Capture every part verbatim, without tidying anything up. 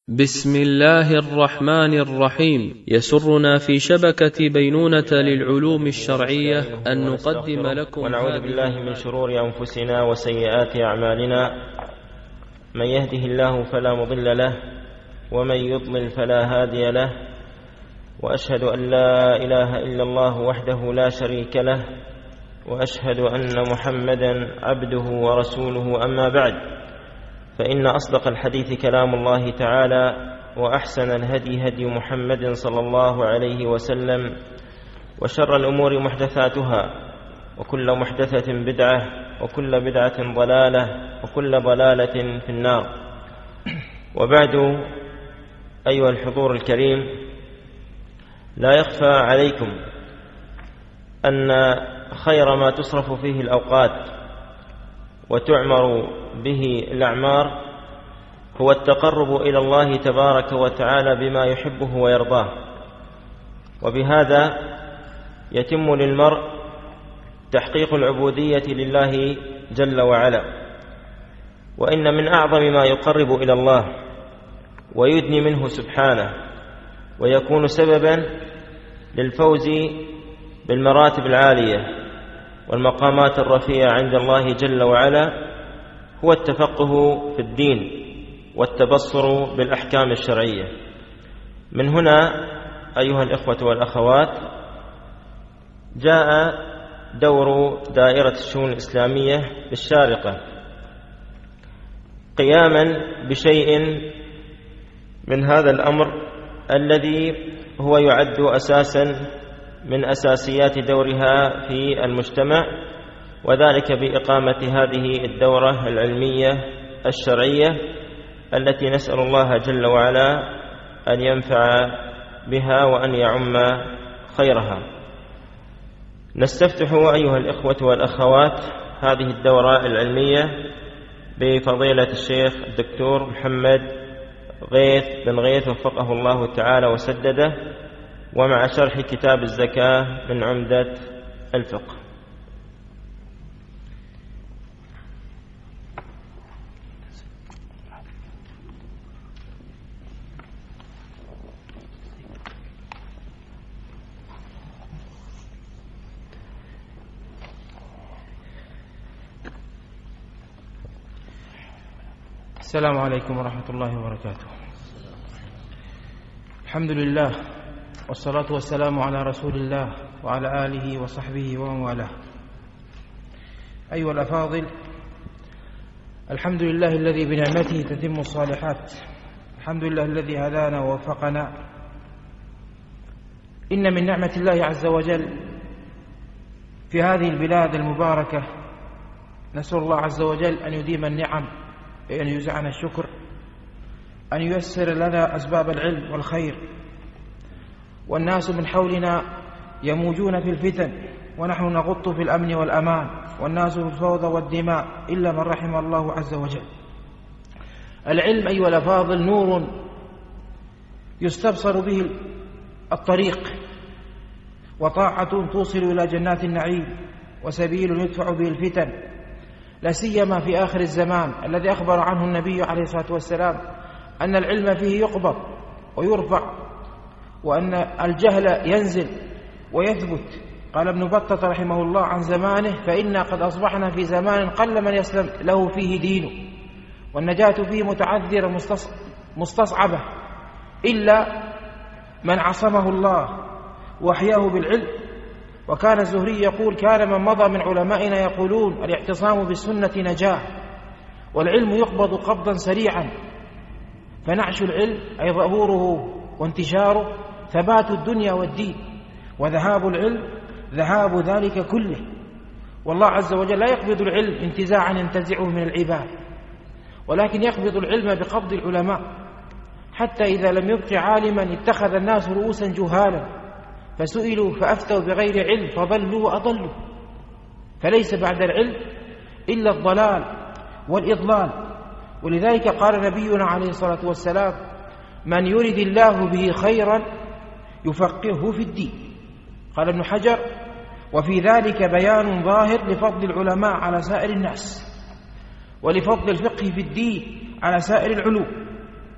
بسم الله الرحمن الرحيم. يسرنا في شبكة بينونة للعلوم الشرعية أن نقدم لكم ونعوذ بالله من شرور أنفسنا وسيئات أعمالنا، من يهده الله فلا مضل له ومن يضلل فلا هادي له، وأشهد أن لا إله إلا الله وحده لا شريك له، وأشهد أن محمدا عبده ورسوله. أما بعد، فإن أصدق الحديث كلام الله تعالى، وأحسن الهدي هدي محمد صلى الله عليه وسلم، وشر الأمور محدثاتها، وكل محدثة بدعة، وكل بدعة ضلالة، وكل ضلالة في النار. وبعد، أيها الحضور الكريم، لا يخفى عليكم أن خير ما تصرف فيه الأوقات وتعمر به الأعمار هو التقرب إلى الله تبارك وتعالى بما يحبه ويرضاه، وبهذا يتم للمرء تحقيق العبودية لله جل وعلا. وإن من أعظم ما يقرب إلى الله ويدني منه سبحانه ويكون سببا للفوز بالمراتب العالية والمقامات الرفيعة عند الله جل وعلا هو التفقه في الدين والتبصر بالأحكام الشرعية. من هنا أيها الإخوة والأخوات، جاء دور دائرة الشؤون الإسلامية بالشارقة قياما بشيء من هذا الأمر الذي هو يعد أساسا من أساسيات دورها في المجتمع، وذلك بإقامة هذه الدورة العلمية الشرعية التي نسأل الله جل وعلا أن ينفع بها وأن يعم خيرها. نستفتح أيها الإخوة والأخوات هذه الدورة العلمية بفضيلة الشيخ الدكتور محمد غيث بن غيث وفقه الله تعالى وسدده، ومع شرح كتاب الزكاة من عمدة الفقه. السلام عليكم ورحمة الله وبركاته. الحمد لله، والصلاة والسلام على رسول الله وعلى آله وصحبه ومن والاه. أيها الأفاضل، الحمد لله الذي بنعمته تتم الصالحات، الحمد لله الذي هدانا ووفقنا. إن من نعمة الله عز وجل في هذه البلاد المباركة، نسأل الله عز وجل أن يديم النعم، أن يزعنا الشكر، أن ييسر لنا أسباب العلم والخير. والناس من حولنا يموجون في الفتن، ونحن نغط في الأمن والأمان، والناس في الفوضى والدماء إلا من رحم الله عز وجل. العلم أيها الأفاضل نور يستبصر به الطريق، وطاعة توصل إلى جنات النعيم، وسبيل يدفع به الفتن، لا سيما في آخر الزمان الذي أخبر عنه النبي عليه الصلاة والسلام أن العلم فيه يقبض ويرفع، وأن الجهل ينزل ويثبت. قال ابن بطة رحمه الله عن زمانه: فإنا قد أصبحنا في زمان قل من يسلم له فيه دينه، والنجاة فيه متعذرة مستصعبة إلا من عصمه الله وأحياه بالعلم. وكان الزهري يقول: كان من مضى من علمائنا يقولون الاعتصام بالسنة نجاة، والعلم يقبض قبضا سريعا. فنعش العلم أي ظهوره وانتشاره ثبات الدنيا والدين، وذهاب العلم ذهاب ذلك كله. والله عز وجل لا يقبض العلم انتزاعا ينتزعه من العباد، ولكن يقبض العلم بقبض العلماء، حتى إذا لم يبق عالما اتخذ الناس رؤوسا جهالا، فسئلوا فأفتوا بغير علم فضلوا وأضلوا. فليس بعد العلم إلا الضلال والإضلال. ولذلك قال نبينا عليه الصلاة والسلام: من يرد الله به خيرا يفقهه في الدين. قال ابن حجر: وفي ذلك بيان ظاهر لفضل العلماء على سائر الناس، ولفضل الفقه في الدين على سائر العلوم.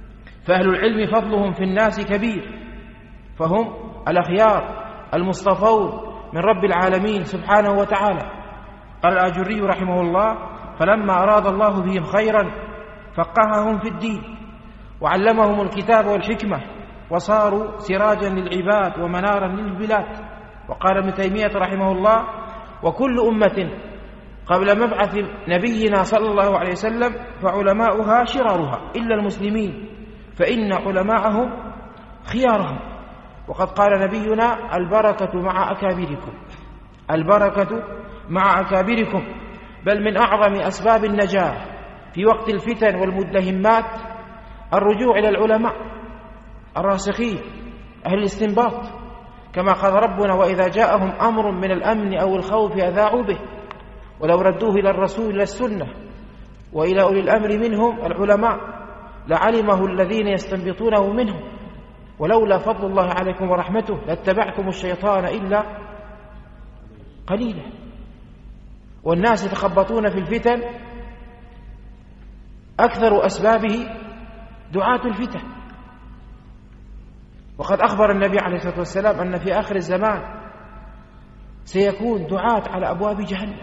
فأهل العلم فضلهم في الناس كبير، فهم الأخيار المصطفون من رب العالمين سبحانه وتعالى. قال الآجري رحمه الله: فلما أراد الله بهم خيرا فقههم في الدين وعلمهم الكتاب والحكمة وصاروا سراجا للعباد ومنارا للبلاد. وقال ابن تيمية رحمه الله: وكل أمة قبل مبعث نبينا صلى الله عليه وسلم فعلماؤها شرارها إلا المسلمين فإن علماءهم خيارهم. وقد قال نبينا: البركة مع أكابركم، البركة مع أكابركم. بل من أعظم أسباب النجاة في وقت الفتن والمدلهمات الرجوع إلى العلماء الراسخين أهل الاستنباط، كما قال ربنا: وإذا جاءهم أمر من الأمن أو الخوف أذاعوا به ولو ردوه إلى الرسول إلى السنة وإلى أولي الأمر منهم العلماء لعلمه الذين يستنبطونه منهم ولولا فضل الله عليكم ورحمته لاتبعتم الشيطان إلا قليلا. والناس يتخبطون في الفتن، أكثر أسبابه دعاة الفتن. وقد أخبر النبي عليه الصلاة والسلام أن في آخر الزمان سيكون دعاة على أبواب جهنم.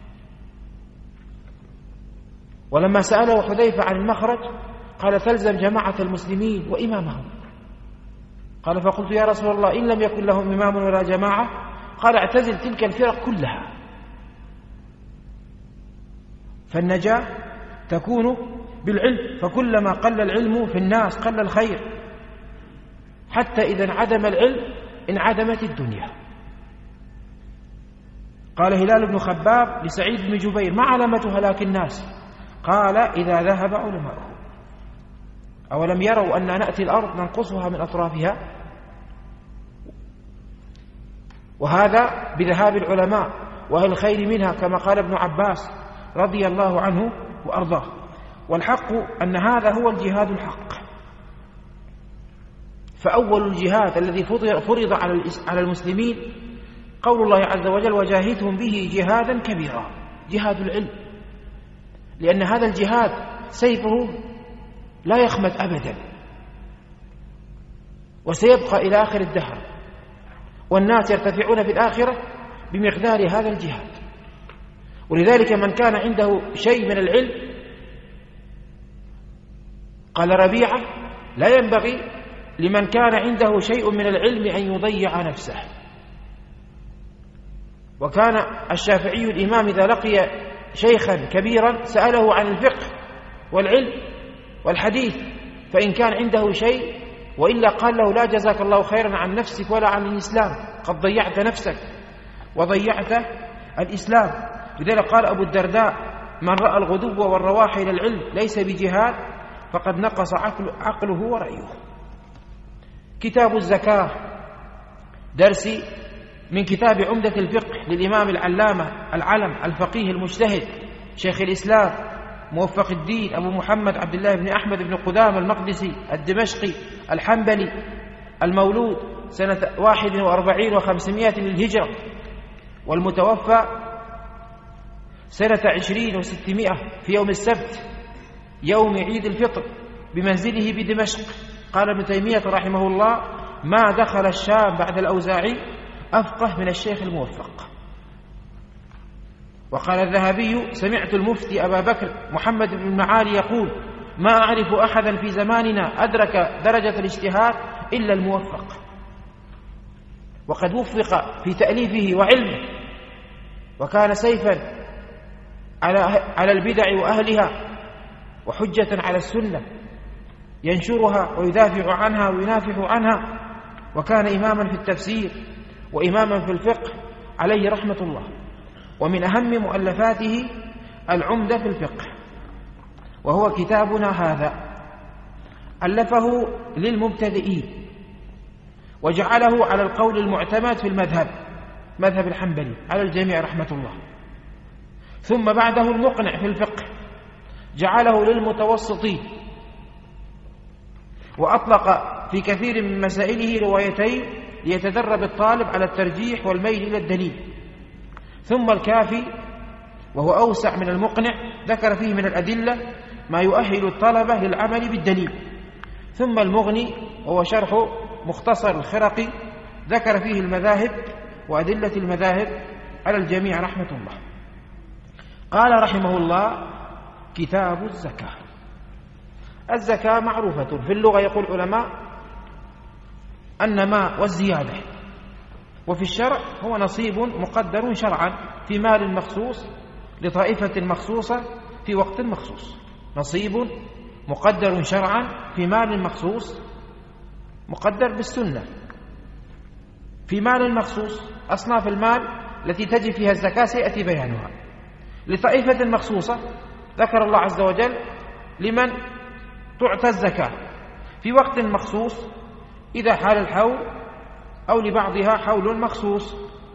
ولما سأله حذيفة عن المخرج قال: تلزم جماعة المسلمين وإمامهم. قال: فقلت يا رسول الله إن لم يكن لهم إمام ولا جماعة؟ قال: اعتزل تلك الفرق كلها. فالنجاة تكون بالعلم، فكلما قل العلم في الناس قل الخير، حتى إذا انعدم العلم انعدمت الدنيا. قال هلال بن خباب لسعيد بن جبير: ما علامة هلاك الناس؟ قال: إذا ذهب علماؤهم. أولم يروا أن نأتي الأرض ننقصها من أطرافها؟ وهذا بذهاب العلماء وأهل الخير منها، كما قال ابن عباس رضي الله عنه وأرضاه. والحق أن هذا هو الجهاد الحق. فأول الجهاد الذي فرض على المسلمين قول الله عز وجل: وجاهدهم به جهادا كبيرا، جهاد العلم، لأن هذا الجهاد سيفه لا يخمد أبدا وسيبقى إلى آخر الدهر، والناس يرتفعون في الآخرة بمقدار هذا الجهاد. ولذلك من كان عنده شيء من العلم، قال ربيعة: لا ينبغي لمن كان عنده شيء من العلم أن يضيع نفسه. وكان الشافعي الإمام إذا لقي شيخا كبيرا سأله عن الفقه والعلم والحديث، فإن كان عنده شيء وإلا قال له: لا جزاك الله خيرا عن نفسك ولا عن الإسلام، قد ضيعت نفسك وضيعت الإسلام. لذلك قال أبو الدرداء: من رأى الغدو والرواح إلى العلم ليس بجهاد فقد نقص عقل عقله ورأيه. كتاب الزكاة درسي من كتاب عمدة الفقه للإمام العلامة العلم الفقيه المجتهد شيخ الإسلام موفق الدين أبو محمد عبد الله بن أحمد بن قدامة المقدسي الدمشقي الحنبلي، المولود سنة واحد وأربعين وخمسمائة للهجرة، والمتوفى سنة عشرين وستمائة في يوم السبت يوم عيد الفطر بمنزله بدمشق. قال ابن تيمية رحمه الله: ما دخل الشام بعد الأوزاعي أفقه من الشيخ الموفق. وقال الذهبي: سمعت المفتي أبا بكر محمد بن معالي يقول: ما أعرف أحدا في زماننا أدرك درجة الاجتهاد إلا الموفق. وقد وفق في تأليفه وعلمه، وكان سيفا على على البدع وأهلها وحجة على السنة ينشرها ويدافع عنها وينافح عنها. وكان إماما في التفسير وإماما في الفقه عليه رحمة الله. ومن أهم مؤلفاته العمدة في الفقه، وهو كتابنا هذا، ألفه للمبتدئين وجعله على القول المعتمد في المذهب، مذهب الحنبلي على الجميع رحمة الله. ثم بعده المقنع في الفقه جعله للمتوسطين، وأطلق في كثير من مسائله روايتين ليتدرب الطالب على الترجيح والميل إلى الدليل. ثم الكافي وهو أوسع من المقنع، ذكر فيه من الأدلة ما يؤهل الطلبة للعمل بالدليل. ثم المغني وهو شرح مختصر الخرقي ذكر فيه المذاهب وأدلة المذاهب على الجميع رحمة الله. قال رحمه الله: كتاب الزكاة. الزكاة معروفة في اللغة، يقول العلماء النماء والزيادة، وفي الشرع هو نصيب مقدر شرعا في مال مخصوص لطائفة مخصوصة في وقت مخصوص. نصيب مقدر شرعا في مال مخصوص، مقدر بالسنة في مال مخصوص. أصناف المال التي تجب فيها الزكاة سيأتي بيانها. لطائفة مخصوصة ذكر الله عز وجل لمن تعطى الزكاة في وقت مخصوص إذا حال الحول، أو لبعضها حول مخصوص.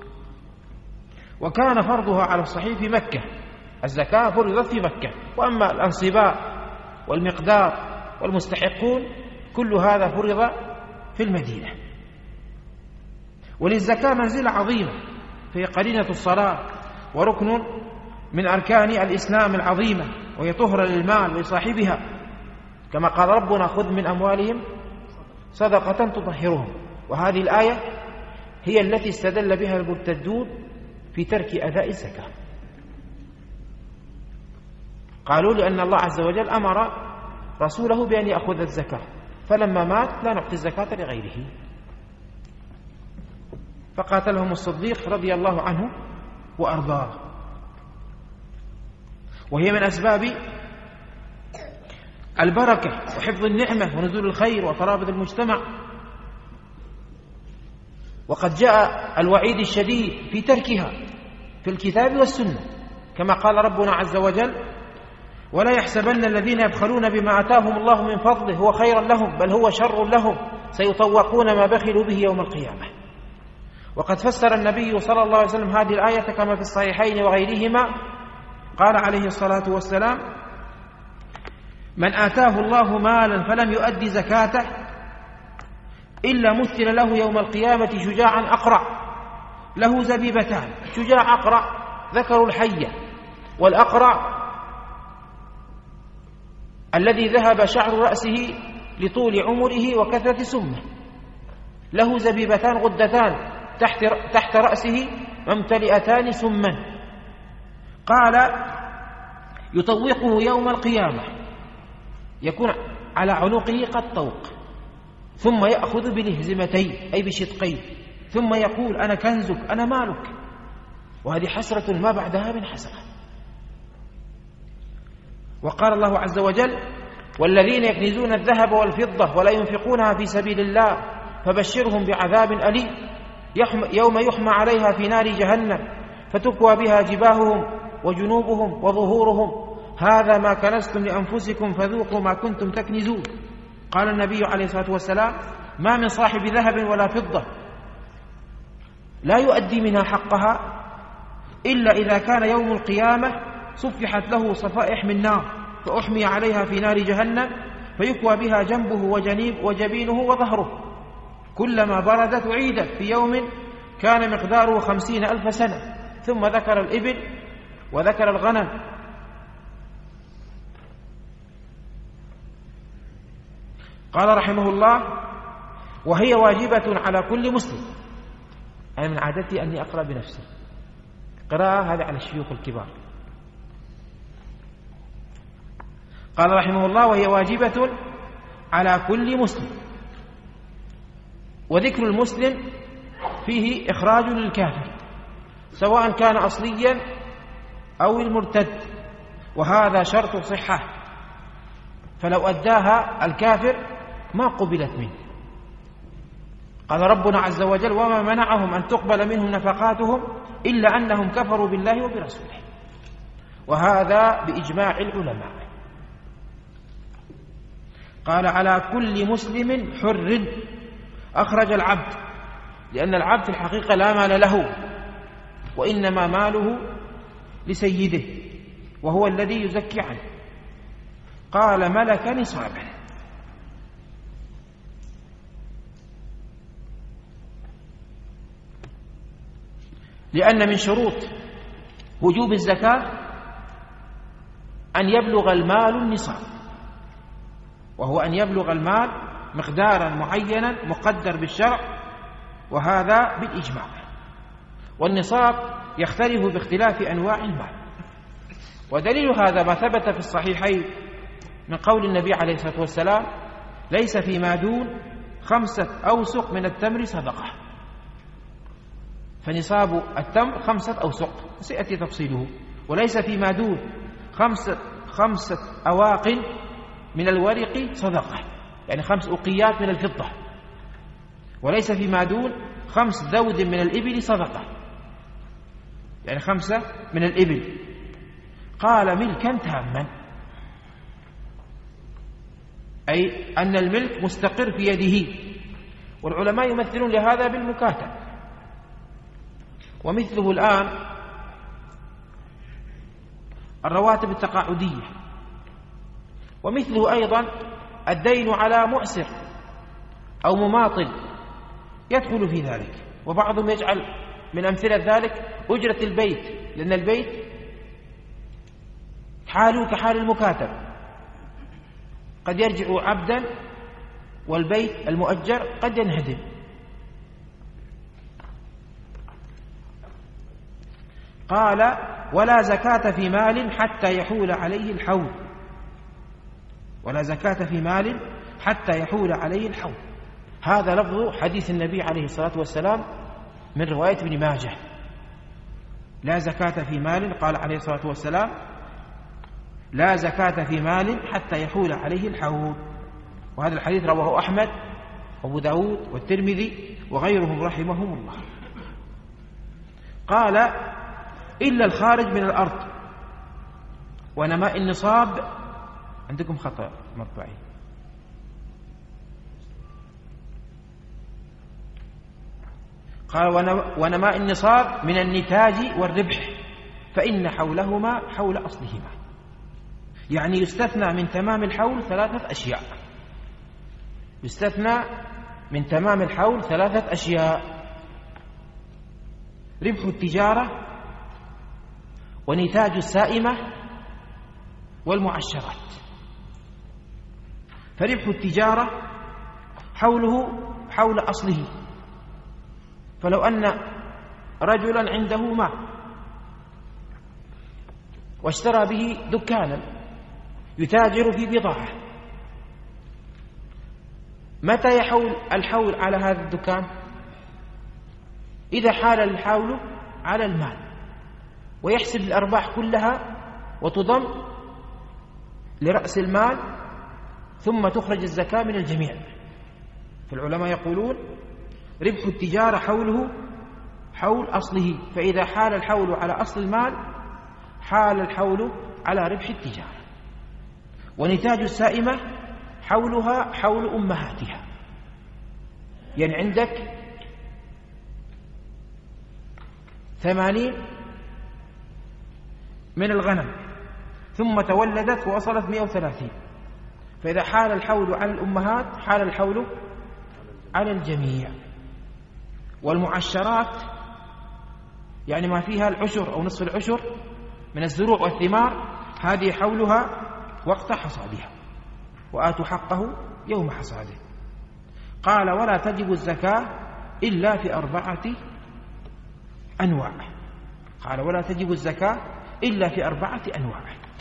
وكان فرضها على الصحيح في مكة، الزكاة فرضت في مكة. وأما الأنصباء والمقدار والمستحقون كل هذا فرض في المدينة. وللزكاة منزلة عظيمة، فهي قرينة الصلاة وركن من أركان الإسلام العظيمة، وهي طهرة للمال وصاحبها، كما قال ربنا: خذ من أموالهم صدقة تطهرهم. وهذه الآية هي التي استدل بها المرتدون في ترك أداء الزكاة. قالوا لأن الله عز وجل أمر رسوله بأن يأخذ الزكاة، فلما مات لا نعطي الزكاة لغيره. فقاتلهم الصديق رضي الله عنه وأرضاه. وهي من أسباب البركة وحفظ النعمة ونزول الخير وترابط المجتمع. وقد جاء الوعيد الشديد في تركها في الكتاب والسنة، كما قال ربنا عز وجل: ولا يحسبن الذين يبخلون بما آتاهم الله من فضله هو خيرا لهم بل هو شر لهم سيطوقون ما بخلوا به يوم القيامة. وقد فسر النبي صلى الله عليه وسلم هذه الآية كما في الصحيحين وغيرهما، قال عليه الصلاة والسلام: من آتاه الله مالا فلم يؤدي زكاته إلا مثل له يوم القيامة شجاعا أقرع له زبيبتان. شجاع أقرع ذكر الحية، والأقرع الذي ذهب شعر رأسه لطول عمره وكثرة سمه. له زبيبتان غدتان تحت, تحت رأسه ممتلئتان سما. قال: يطوقه يوم القيامة، يكون على عنقه قد طوق، ثم يأخذ بلهزمتين أي بشدقين، ثم يقول: أنا كنزك، أنا مالك. وهذه حسرة ما بعدها من حسرة. وقال الله عز وجل: والذين يكنزون الذهب والفضة ولا ينفقونها في سبيل الله فبشرهم بعذاب أليم يوم يحمى عليها في نار جهنم فتكوى بها جباههم وجنوبهم وظهورهم هذا ما كنزتم لأنفسكم فذوقوا ما كنتم تكنزون. قال النبي عليه الصلاة والسلام: ما من صاحب ذهب ولا فضة لا يؤدي منها حقها إلا إذا كان يوم القيامة صفحت له صفائح من نار فأحمي عليها في نار جهنم فيكوى بها جنبه وجنيب وجبينه وظهره، كلما بردت أعيدت في يوم كان مقداره خمسين ألف سنة. ثم ذكر الإبل وذكر الغنم. قال رحمه الله: وهي واجبة على كل مسلم. أنا من عادتي أني أقرأ بنفسي قراءة، هذا على الشيوخ الكبار. قال رحمه الله: وهي واجبة على كل مسلم. وذكر المسلم فيه إخراج للكافر سواء كان أصليا أو المرتد، وهذا شرط صحة، فلو أداها الكافر ما قبلت منه. قال ربنا عز وجل: وما منعهم أن تقبل منهم نفقاتهم إلا أنهم كفروا بالله وبرسوله. وهذا بإجماع العلماء. قال: على كل مسلم حر. أخرج العبد، لأن العبد في الحقيقة لا مال له، وإنما ماله لسيده وهو الذي يزكي عنه. قال: ملك نصابا. لأن من شروط وجوب الزكاة أن يبلغ المال النصاب، وهو أن يبلغ المال مقدارا معينا مقدر بالشرع، وهذا بالإجماع. والنصاب يختلف باختلاف أنواع المال، ودليل هذا ما ثبت في الصحيحين من قول النبي عليه الصلاة والسلام: ليس فيما دون خمسة أوسق من التمر صدقة. فنصاب التمر خمسة أوسق سيأتي تفصيله. وليس فيما دون خمسة, خمسة أواق من الورق صدقة، يعني خمس أوقيات من الفضة. وليس فيما دون خمس ذود من الإبل صدقة، يعني خمسة من الإبل. قال: ملكا تاما، أي أن الملك مستقر في يده. والعلماء يمثلون لهذا بالمكاتب. ومثله الآن الرواتب التقاعدية، ومثله أيضا الدين على مؤسر أو مماطل يدخل في ذلك. وبعضهم يجعل من أمثلة ذلك أجرة البيت، لأن البيت حاله كحال المكاتب، قد يرجع عبدا والبيت المؤجر قد ينهدم. قال: ولا زكاة في مال حتى يحول عليه الحول. ولا زكاة في مال حتى يحول عليه الحول، هذا لفظ حديث النبي عليه الصلاة والسلام من رواية ابن ماجه. لا زكاة في مال، قال عليه الصلاة والسلام: لا زكاة في مال حتى يحول عليه الحول. وهذا الحديث رواه أحمد وأبو داود والترمذي وغيرهم رحمهم الله. قال: إلا الخارج من الأرض ونماء النصاب. عندكم خطأ مطبعي. قال: ونماء النصاب من النتاج والربح، فإن حولهما حول أصلهما. يعني يستثنى من تمام الحول ثلاثة أشياء. يستثنى من تمام الحول ثلاثة أشياء: ربح التجارة، ونتاج السائمة، والمعشرات. فربح التجارة حوله حول أصله. فلو أن رجلا عنده ماء واشترى به دكانا يتاجر في بضاعة، متى يحول الحول على هذا الدكان؟ إذا حال الحول على المال، ويحسب الأرباح كلها وتضم لرأس المال، ثم تخرج الزكاة من الجميع. فالعلماء يقولون: ربح التجارة حوله حول أصله، فإذا حال الحول على أصل المال حال الحول على ربح التجارة. ونتاج السائمة حولها حول أمهاتها، يعني عندك ثمانين من الغنم ثم تولدت ووصلت مئة وثلاثين، فإذا حال الحول على الأمهات حال الحول على الجميع. والمعشرات يعني ما فيها العشر أو نصف العشر من الزروع والثمار، هذه حولها وقت حصادها، وآتوا حقه يوم حصاده. قال: ولا تجب الزكاة إلا في أربعة أنواع. قال: ولا تجب الزكاة إلا في أربعة أنواع.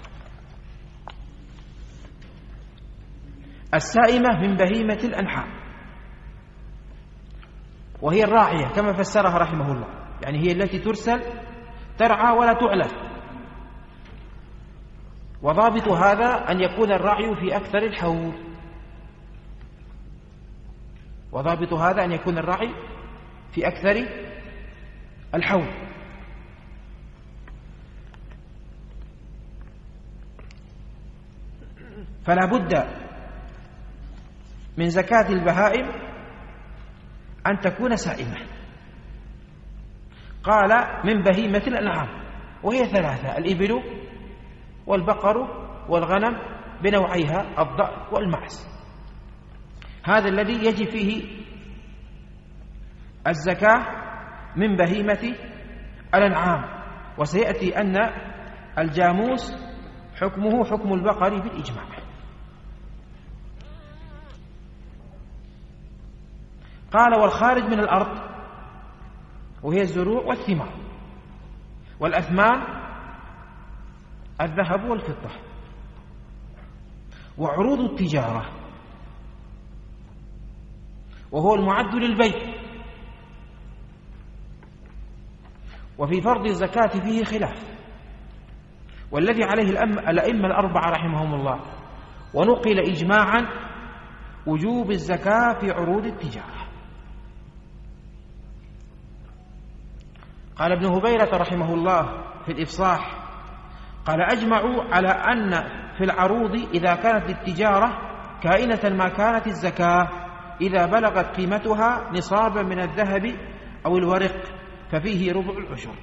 السائمة من بهيمة الأنعام، وهي الراعية كما فسرها رحمه الله، يعني هي التي ترسل ترعى ولا تعلف. وضابط هذا أن يكون الرعي في أكثر الحول. وضابط هذا أن يكون الرعي في أكثر الحول. فلا بد من زكاة البهائم أن تكون سائمة. قال: من بهيمة الأنعام، وهي ثلاثة: الإبل والبقر والغنم بنوعيها الضأن والمعز. هذا الذي يجب فيه الزكاة من بهيمة الأنعام. وسيأتي أن الجاموس حكمه حكم البقر بالإجماع. قال والخارج من الأرض وهي الزروع والثمار، والأثمان الذهب والفضة، وعروض التجارة وهو المعد للبيع. وفي فرض الزكاة فيه خلاف، والذي عليه الأئمة الأربعة رحمهم الله، ونقل إجماعا وجوب الزكاة في عروض التجارة. قال ابن هبيرة رحمه الله في الإفصاح قال أجمعوا على أن في العروض إذا كانت للتجارة كائنة ما كانت الزكاة إذا بلغت قيمتها نصابا من الذهب أو الورق ففيه ربع العشر.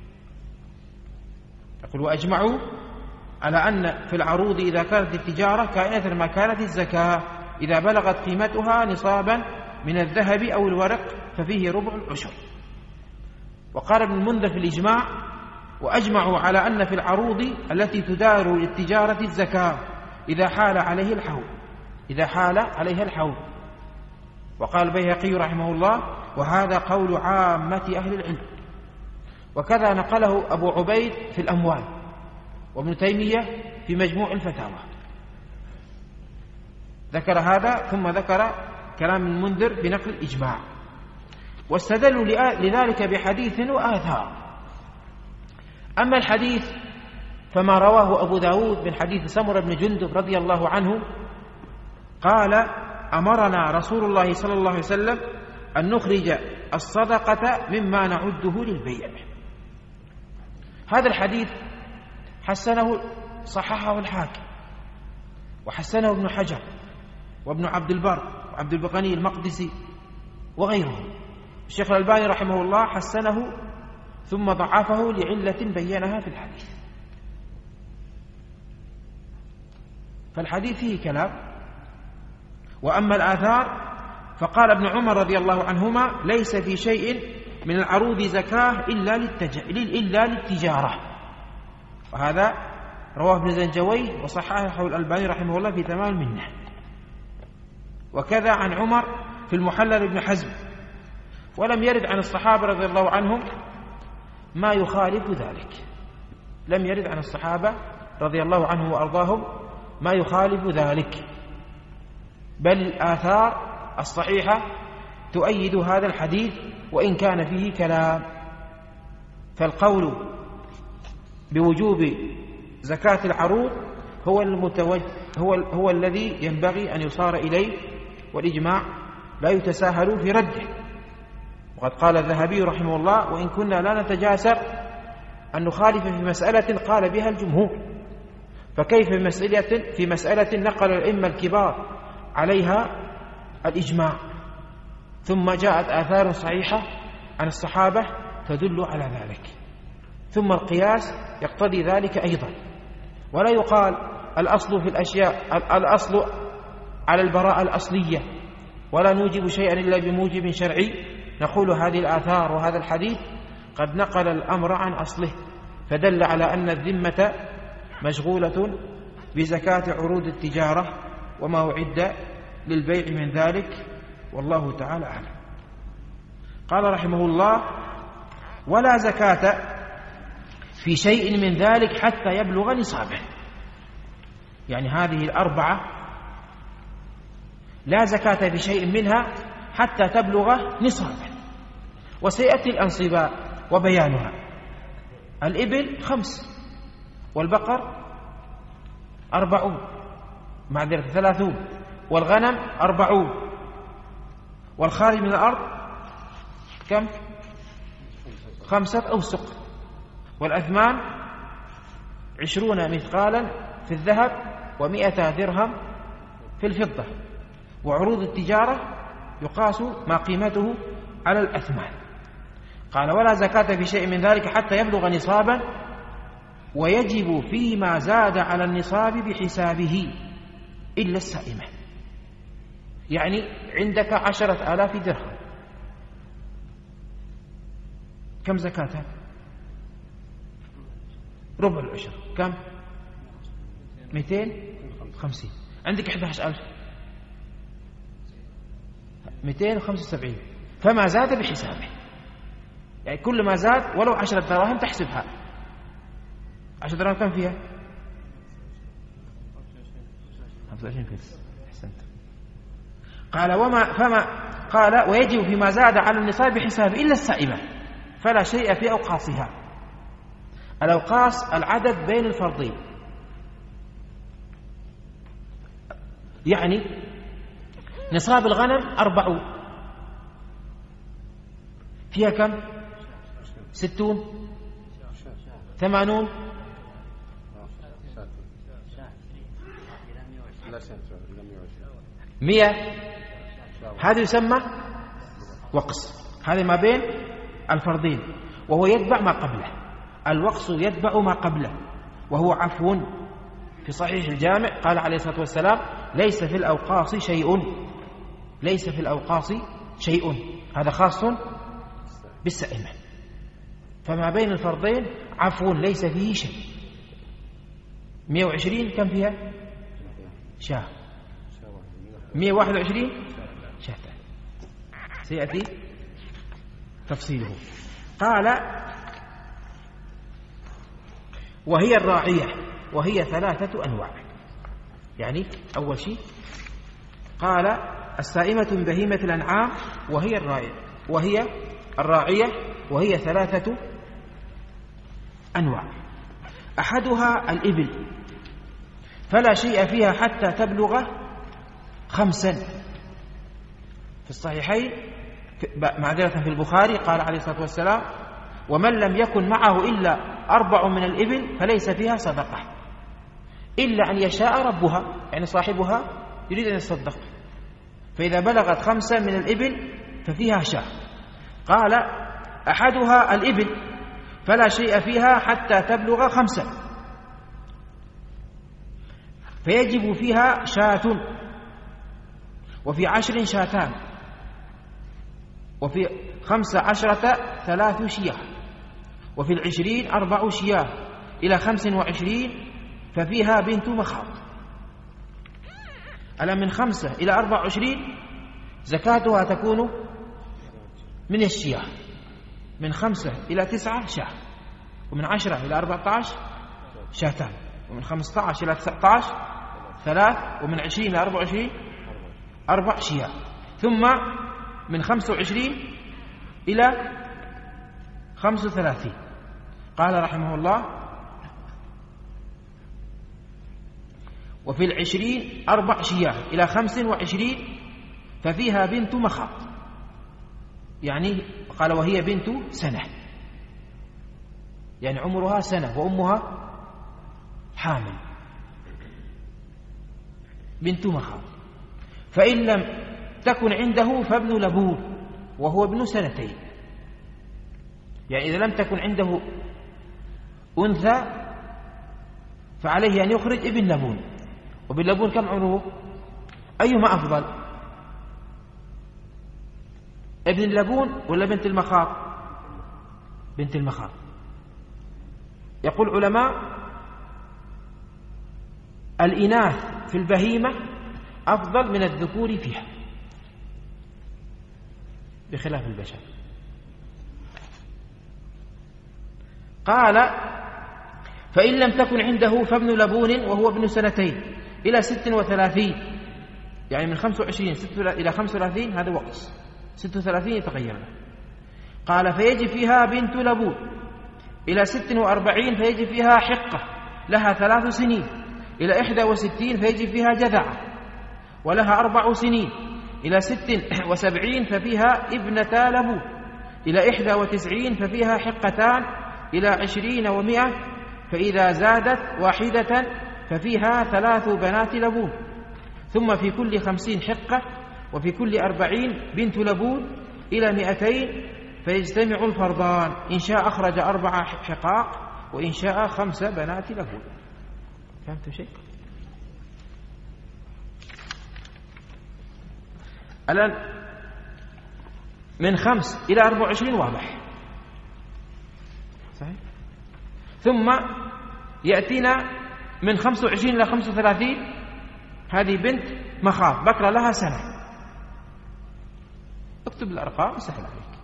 يقول وأجمعوا على أن في العروض إذا كانت للتجارة كائنة ما كانت الزكاة إذا بلغت قيمتها نصابا من الذهب أو الورق ففيه ربع العشر. وقال ابن المنذر في الإجماع وأجمعوا على أن في العروض التي تدار للتجارة الزكاة إذا حال عليه الحول إذا حال عليها الحول. وقال البيهقي رحمه الله وهذا قول عامة أهل العلم، وكذا نقله أبو عبيد في الأموال، وابن تيمية في مجموع الفتاوى ذكر هذا، ثم ذكر كلام المنذر بنقل الإجماع، واستدلوا لذلك بحديث وآثار. أما الحديث فما رواه أبو داود من حديث سمرة بن جندب رضي الله عنه قال أمرنا رسول الله صلى الله عليه وسلم أن نخرج الصدقة مما نعده للبيع. هذا الحديث حسنه صححه الحاكم، وحسنه ابن حجر وابن عبد البر وعبد البقني المقدسي وغيرهم. الشيخ الألباني رحمه الله حسنه ثم ضعفه لعلة بينها في الحديث. فالحديث فيه كلام. وأما الآثار فقال ابن عمر رضي الله عنهما ليس في شيء من العروض زكاة إلا, للتج... إلا للتجارة، وهذا رواه ابن زنجويه وصححه الألباني رحمه الله في تمام المنة. وكذا عن عمر في المحلل ابن حزم، ولم يرد عن الصحابة رضي الله عنهم ما يخالف ذلك. لم يرد عن الصحابة رضي الله عنهم وأرضاهم ما يخالف ذلك، بل الآثار الصحيحة تؤيد هذا الحديث وإن كان فيه كلام. فالقول بوجوب زكاة العروض هو المتوجه هو, هو الذي ينبغي أن يصار إليه، والإجماع لا يتساهل في رده. وقد قال الذهبي رحمه الله وإن كنا لا نتجاسر أن نخالف في مسألة قال بها الجمهور، فكيف في مسألة, في مسألة نقل الأئمة الكبار عليها الإجماع، ثم جاءت آثار صحيحة عن الصحابة تدل على ذلك، ثم القياس يقتضي ذلك أيضا. ولا يقال الأصل في الأشياء الأصل على البراءة الأصلية ولا نوجب شيئا إلا بموجب شرعي. نقول هذه الآثار وهذا الحديث قد نقل الأمر عن أصله، فدل على أن الذمة مشغولة بزكاة عروض التجارة وما أعد للبيع من ذلك، والله تعالى أعلم. قال رحمه الله ولا زكاة في شيء من ذلك حتى يبلغ نصابه. يعني هذه الأربعة لا زكاة في شيء منها حتى تبلغ نصابه. وسيأتي الأنصباء وبيانها. الإبل خمس، والبقر أربعون معذرة ثلاثون، والغنم أربعون، والخارج من الأرض كم؟ خمسة أوسق، والأثمان عشرون مثقالا في الذهب ومئة درهم في الفضة. وعروض التجارة يقاس ما قيمته على الأثمان. قال ولا زكاة في شيء من ذلك حتى يبلغ نصابا، ويجب فيما زاد على النصاب بحسابه إلا السائمة. يعني عندك عشرة آلاف درهم، كم زكاة؟ ربع العشر كم؟ مئتين وخمسين. عندك أحد عشر ألف، مئتين وخمسة وسبعين، فما زاد بحسابه، يعني كل ما زاد ولو عشرة دراهم تحسبها. عشرة دراهم كم فيها؟ خمسة وعشرين فلس. أحسنت. قال وما فما قال ويجب فيما زاد على النصاب بحسابه إلا السائمة فلا شيء في أوقاصها. الأوقاص العدد بين الفرضين، يعني نصاب الغنم أربعون، فيها كم؟ ستون، ثمانون، مئة. هذا يسمى وقص، هذا ما بين الفرضين، وهو يتبع ما قبله. الوقص يتبع ما قبله، وهو عفو. في صحيح الجامع قال عليه الصلاة والسلام ليس في الأوقاص شيء، ليس في الأوقاص شيء، هذا خاص بالسائمة. فما بين الفرضين عفو ليس فيه شيء. مئة وعشرين كم فيها؟ شاة. مئة وواحد وعشرين شاتان، سيأتي تفصيله. قال وهي الراعية، وهي ثلاثة أنواع. يعني أول شيء قال السائمة من بهيمة الأنعام وهي الراعية، وهي الراعية وهي ثلاثة أنواع. أحدها الإبل، فلا شيء فيها حتى تبلغ خمسا. في الصحيحين معذرة في البخاري قال عليه الصلاة والسلام ومن لم يكن معه إلا أربع من الإبل فليس فيها صدقة إلا أن يشاء ربها، يعني صاحبها يريد أن يصدق، فإذا بلغت خمسا من الإبل ففيها شاة. قال أحدها الإبل فلا شيء فيها حتى تبلغ خمسا، فيجب فيها شاة، وفي عشر شاتان، وفي خمس عشرة ثلاث شياه، وفي العشرين أربع شياه، إلى خمس وعشرين ففيها بنت مخاض. ألا من خمسة إلى أربع وعشرين زكاتها تكون من الشياه، من خمسة إلى تسعة شاه، ومن عشرة إلى أربعة عشر شاتان، ومن خمسة عشر إلى تسعة عشر ثلاث، ومن عشرين إلى أربع وعشرين أربع شياه، ثم من خمسة وعشرين إلى خمسة وثلاثين. قال رحمه الله وفي العشرين أربع شياه إلى خمس وعشرين ففيها بنت مخاض، يعني قال وهي بنت سنة، يعني عمرها سنة وأمها حامل، بنت مخاض. فإن لم تكن عنده فابن لبون وهو ابن سنتين، يعني إذا لم تكن عنده أنثى فعليه أن يخرج ابن لبون. وابن لبون كم عمره؟ أيهما أفضل، ابن اللبون ولا بنت المخاض؟ بنت المخاض. يقول علماء الإناث في البهيمة أفضل من الذكور فيها بخلاف البشر. قال فإن لم تكن عنده فابن لبون وهو ابن سنتين إلى ست وثلاثين، يعني من خمس وعشرين إلى خمس وثلاثين هذا وقص، ست وثلاثين يتغير له. قال فيجي فيها بنت لبون إلى ست وأربعين فيجي فيها حقة لها ثلاث سنين، إلى إحدى وستين فيجي فيها جذعة ولها أربع سنين، إلى ست وسبعين ففيها ابنتا لبون، إلى إحدى وتسعين ففيها حقتان، إلى عشرين ومئة فإذا زادت واحدة ففيها ثلاث بنات لبون، ثم في كل خمسين حقة، وفي كل أربعين بنت لبون، إلى مئتين فيجتمع الفرضان، إن شاء أخرج أربع حقاق وإن شاء خمس بنات لبون. فهمتم شيء؟ الآن من خمس إلى أربع وعشرين واضح صحيح؟ ثم يأتينا من خمسة وعشرين إلى خمسة وثلاثين هذه بنت مخاض بكرة لها سنة، اكتب الأرقام سهل عليك.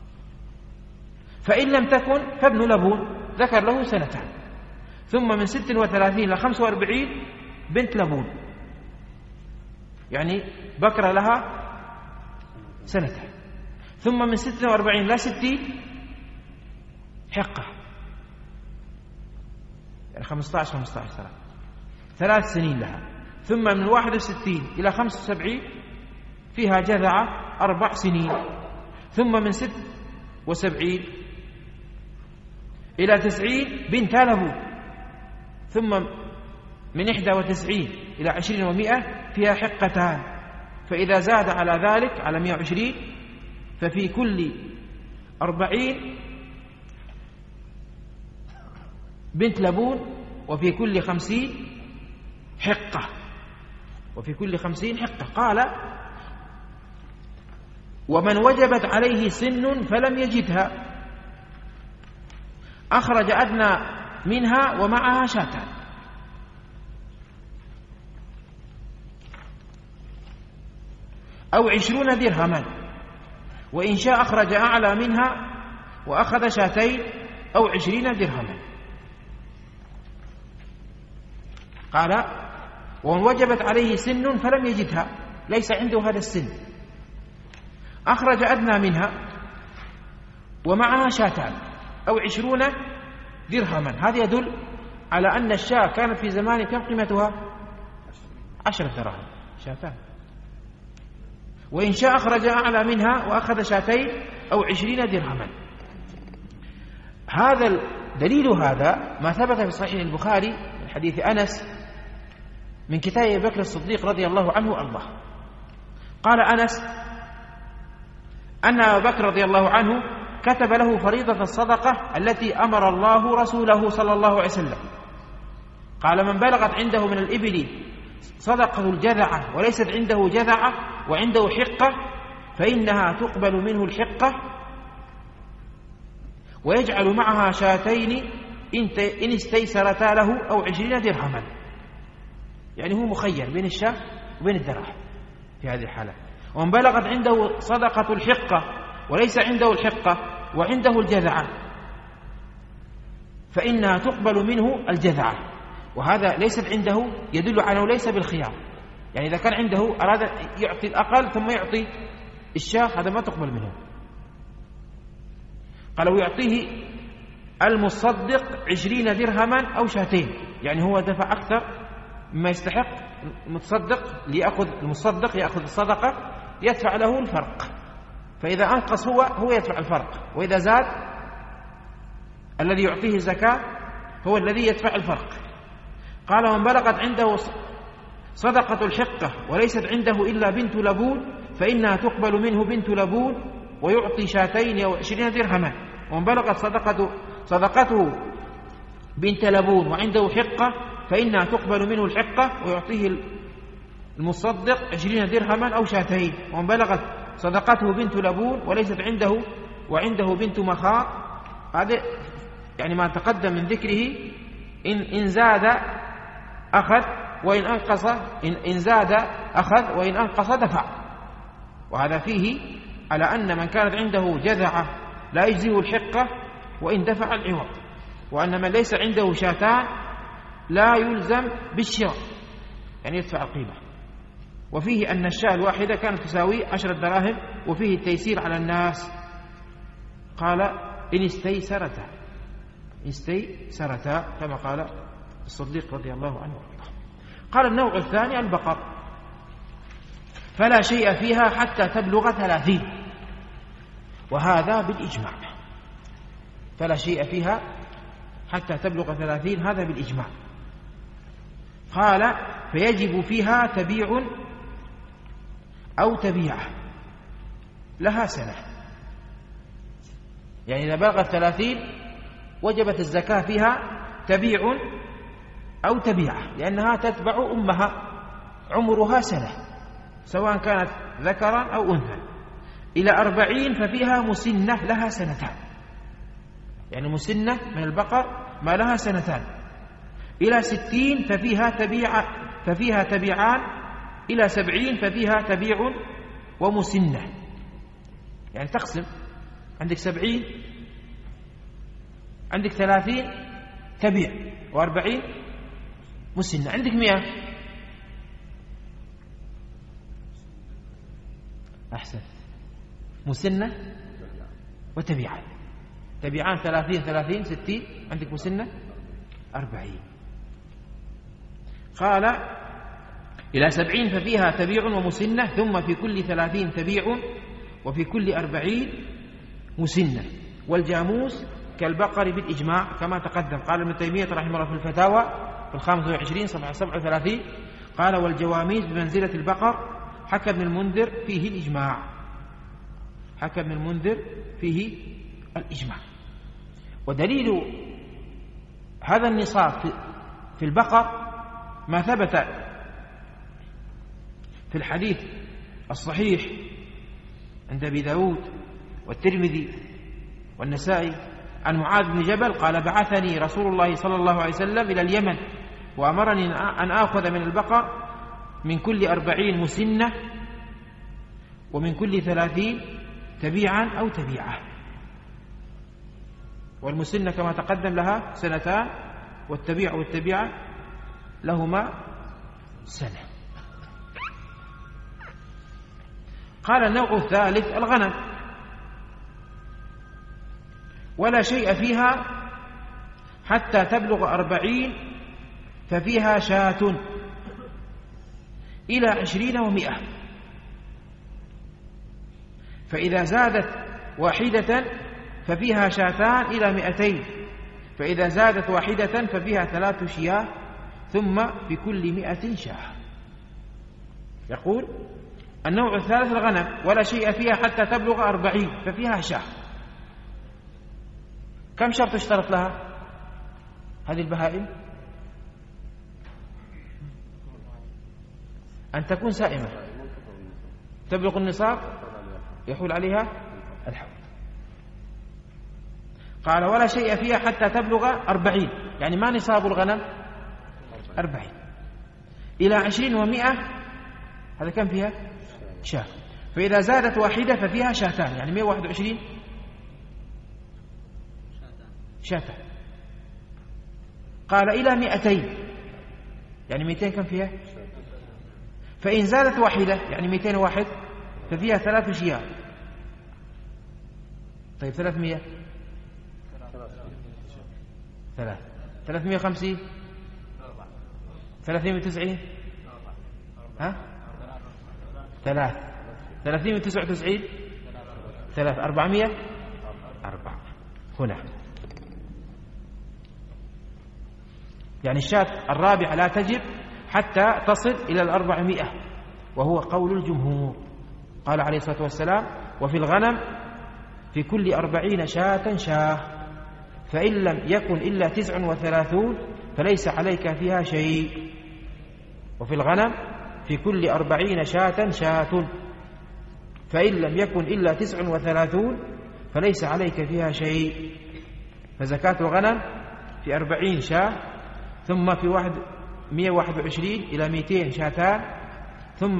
فإن لم تكن فابن لبون ذكر له سنتان، ثم من ست وثلاثين إلى خمس وأربعين بنت لبون، يعني بكرة لها سنتين، ثم من ست وأربعين إلى ستين حقة، يعني خمسة عشر خمسة عشر سنة، ثلاث سنين لها. ثم من واحد وستين إلى خمسة وسبعين فيها جذعة أربع سنين. ثم من ست وسبعين إلى تسعين بنت لبون. ثم من إحدى وتسعين إلى عشرين ومئة فيها حقتان. فإذا زاد على ذلك على مئة وعشرين ففي كل أربعين بنت لبون، وفي كل خمسين حقة، وفي كل خمسين حقة. قال: ومن وجبت عليه سن فلم يجدها أخرج أدنى منها ومعها شاتان. أو عشرون درهما، وإن شاء أخرج أعلى منها وأخذ شاتين أو عشرين درهما. قال: ومن وجبت عليه سن فلم يجدها، ليس عنده هذا السن، أخرج أدنى منها ومعها شاتان أو عشرون درهما. هذا يدل على أن الشاة كانت في زمان كم قيمتها؟ عشرة دراهم شاتان. وإن شاء أخرج أعلى منها وأخذ شاتين أو عشرين درهما. هذا دليل هذا ما ثبت في صحيح البخاري من حديث أنس من كتاب أبي بكر الصديق رضي الله عنه وأرضاه. قال أنس أن أبا بكر رضي الله عنه كتب له فريضة الصدقة التي أمر الله رسوله صلى الله عليه وسلم. قال: من بلغت عنده من الإبل صدقة الجذعة وليست عنده جذعة وعنده حقة فإنها تقبل منه الحقة ويجعل معها شاتين إن استيسرتا له أو عشرين درهما. يعني هو مخير بين الشاة وبين الدراهم في هذه الحالة. ومن بلغت عنده صدقة الحقة وليس عنده الحقة وعنده الجذعة فإنها تقبل منه الجذعة، وهذا ليست عنده يدل على أنه ليس بالخيار. يعني إذا كان عنده أراد يعطي الأقل ثم يعطي الشاة هذا ما تقبل منه. قالوا يعطيه المصدق عشرين درهما أو شاتين، يعني هو دفع أكثر مما يستحق. المتصدق ليأخذ المصدق يأخذ الصدقة يدفع له الفرق، فإذا أنقص هو هو يدفع الفرق، وإذا زاد الذي يعطيه الزكاة هو الذي يدفع الفرق. قال: ومن بلغت عنده صدقة الحقة وليست عنده إلا بنت لبون فإنها تقبل منه بنت لبون ويعطي شاتين أو عشرين درهما. ومن بلغت صدقته, صدقته بنت لبون وعنده حقة فإنها تقبل منه الحقة ويعطيه المصدق عشرين درهما أو شاتين. ومن بلغت صدقته بنت لبون وليست عنده وعنده بنت مخاض، هذا يعني ما تقدم من ذكره، إن, إن زاد أخذ وإن أنقص إن, إن زاد أخذ وإن أنقص دفع. وهذا فيه على أن من كانت عنده جذعة لا يجزيه الحقة وإن دفع العوض، وأن من ليس عنده شاتان لا يلزم بالشراء يعني يدفع القيمة. وفيه أن الشاة الواحدة كانت تساوي عشرة دراهم، وفيه التيسير على الناس. قال: إن استيسرتا استيسرتا كما قال الصديق رضي الله عنه وارضاه. قال: النوع الثاني البقر، فلا شيء فيها حتى تبلغ ثلاثين، وهذا بالإجماع. فلا شيء فيها حتى تبلغ ثلاثين، هذا بالإجماع. قال: فيجب فيها تبيع أو تبيعة لها سنة. يعني إذا بلغت ثلاثين وجبت الزكاة فيها تبيع أو تبيعة، لأنها تتبع أمها عمرها سنة سواء كانت ذكرا أو أنثى. إلى أربعين ففيها مسنة لها سنتان، يعني مسنة من البقر ما لها سنتان. إلى ستين ففيها تبيع ففيها تبيعان. إلى سبعين ففيها تبيع ومسنة. يعني تقسم، عندك سبعين، عندك ثلاثين تبيع، وأربعين مسنة، عندك مئة. أحسن، مسنة وتبيعان، تبيعان ثلاثين ثلاثين ستين، عندك مسنة أربعين. قال إلى سبعين ففيها تبيع ومسنة، ثم في كل ثلاثين تبيع وفي كل أربعين مسنة. والجاموس كالبقر بالإجماع كما تقدم. قال ابن تيمية رحمه الله في الفتاوى في الخامس والعشرين صفحة سبعة وثلاثين، قال والجواميس بمنزلة البقر. حكى ابن المنذر فيه الإجماع، حكى ابن المنذر فيه الإجماع. ودليل هذا النصاب في البقر ما ثبت في الحديث الصحيح عند أبي داود والترمذي والنسائي عن معاذ بن جبل قال بعثني رسول الله صلى الله عليه وسلم إلى اليمن وأمرني أن آخذ من البقر من كل أربعين مسنة ومن كل ثلاثين تبيعا أو تبيعة. والمسنة كما تقدم لها سنتان، والتبيع والتبيعة لهما سنة. قال النوع الثالث الغنم، ولا شيء فيها حتى تبلغ أربعين ففيها شاة إلى عشرين ومئة، فإذا زادت واحدة ففيها شاتان إلى مئتين، فإذا زادت واحدة ففيها ثلاث شياه، ثم في كل مئة شاه. يقول النوع الثالث الغنم، ولا شيء فيها حتى تبلغ أربعين ففيها شاه. كم شرط اشترط لها هذه البهائم؟ أن تكون سائمة تبلغ النصاب يحول عليها الحول. قال ولا شيء فيها حتى تبلغ أربعين، يعني ما نصاب الغنم أربعين، إلى عشرين ومئة، هذا كم فيها؟ شاة. فإذا زادت واحدة ففيها شاتان، يعني مئة وواحد وعشرين شاتان. قال إلى مئتين، يعني مئتين كم فيها؟ فإن زادت واحدة يعني مئتين واحد ففيها ثلاث شياه. طيب ثلاثمئة، ثلاث ثلاثمئة وخمسين، ثلاثمئة وتسعين، ها ثلاث ثلاثمئة وتسعة وتسعين، ثلاث أربعمئة، أربعة. هنا يعني الشاة الرابعة لا تجب حتى تصل إلى الأربعمائة، وهو قول الجمهور. قال عليه الصلاة والسلام وفي الغنم في كل أربعين شاة شاه، فإن لم يكن إلا تسع وثلاثون فليس عليك فيها شيء. وفي الغنم في كل أربعين شاة شاة، فإن لم يكن إلا تسع وثلاثون فليس عليك فيها شيء. فزكاة الغنم في أربعين شاة، ثم في واحد مئة وواحد وعشرين إلى مئتين شاتان، ثم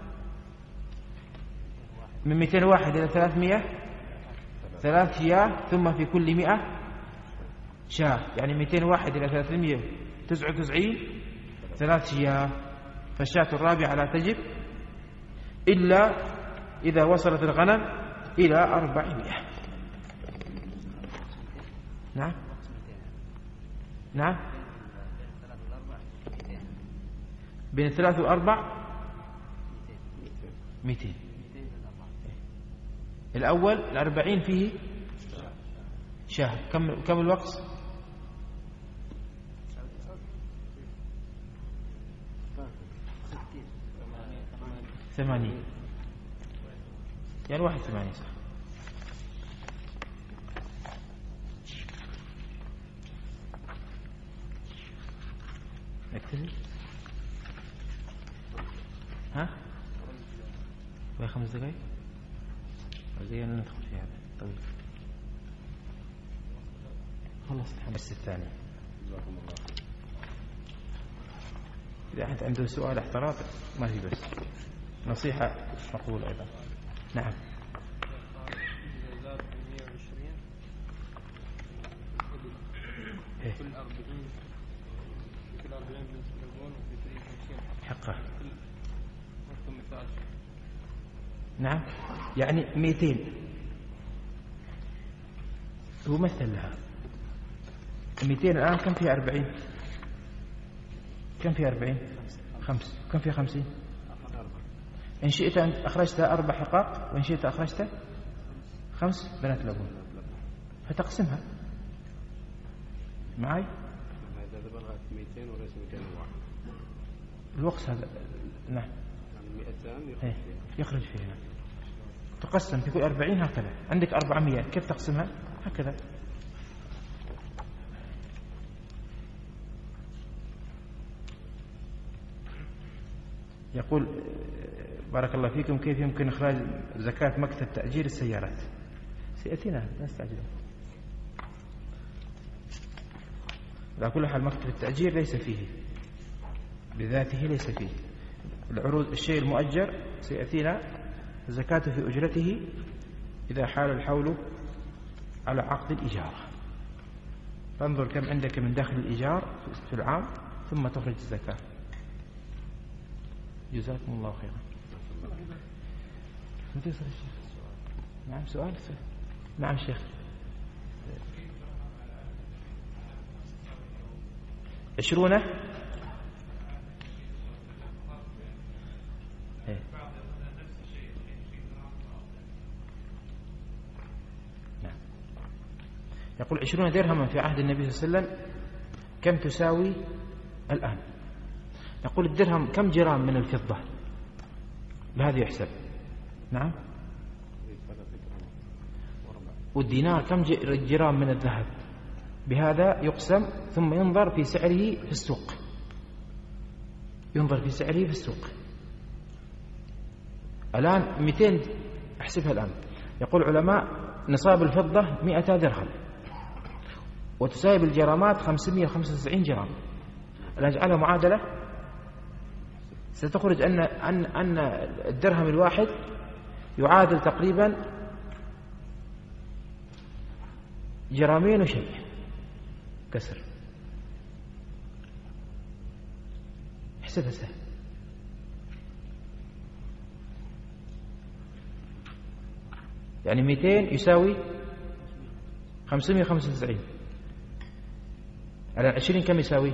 من مئتين واحد إلى ثلاثمئة ثلاث شياه، ثم في كل مئة شاه، يعني مئتين واحد إلى ثلاثمئة تسعة وتسعين ثلاث شياه. فالشاة الرابعة لا تجب إلا إذا وصلت الغنم إلى أربعمائة. نعم نعم بين الثلاث والأربع مئتين. الأول الأربعين فيه شهر، كم كم الوقت؟ ثمانين، يعني واحد ثمانين صح. نكتفي ها بقى خمس دقائق زي ندخل في هذا. طيب خلص الحدث الثاني. إذا أحد عنده سؤال احتراط ما في، بس نصيحة مقبولة أيضا. نعم. حقه. نعم يعني مئتين هو مثل لها. مئتين الآن كم فيها أربعين؟ كم فيها أربعين؟ خمس. كم فيها خمسين؟ إن شئت أن أخرجت أربع حقاق وإن شئت أخرجت خمس بنات لبون فتقسمها معي. إذا بلغت مئتين وليس مئتين وواحد الوقت هذا. نعم مئتان يخرج فيها. تقسم تقول أربعين هكذا. عندك أربعمية كيف تقسمها؟ هكذا. يقول بارك الله فيكم كيف يمكن إخراج زكاة مكتب تأجير السيارات؟ سيأتينا لا نستعجل. على كل حال مكتب التأجير ليس فيه بذاته، ليس فيه العروض. الشيء المؤجر سيأتينا زكاته في أجرته إذا حال الحول على عقد الإجارة. فانظر كم عندك من دخل الإيجار في العام ثم تخرج الزكاة. جزاكم الله خيرا. نعم سؤال. نعم شيخ. عشرون إيه؟ نعم. يقول عشرون درهما في عهد النبي صلى الله عليه وسلم كم تساوي الآن؟ يقول الدرهم كم جرام من الفضة بهذا يحسب؟ نعم. والدينار كم جرام من الذهب بهذا يقسم ثم ينظر في سعره في السوق. ينظر في سعره في السوق. الآن مئتين احسبها الآن. يقول علماء نصاب الفضة مئة درهم وتساوي بالجرامات خمسمائة وخمسة وتسعين جرام. الآن نجعلها معادلة ستخرج أن أن أن الدرهم الواحد يعادل تقريبا جرامين وشيء كسر. احسبها سهل. يعني مئتين يساوي خمسمائة وخمسة وتسعين. على عشرين كم يساوي؟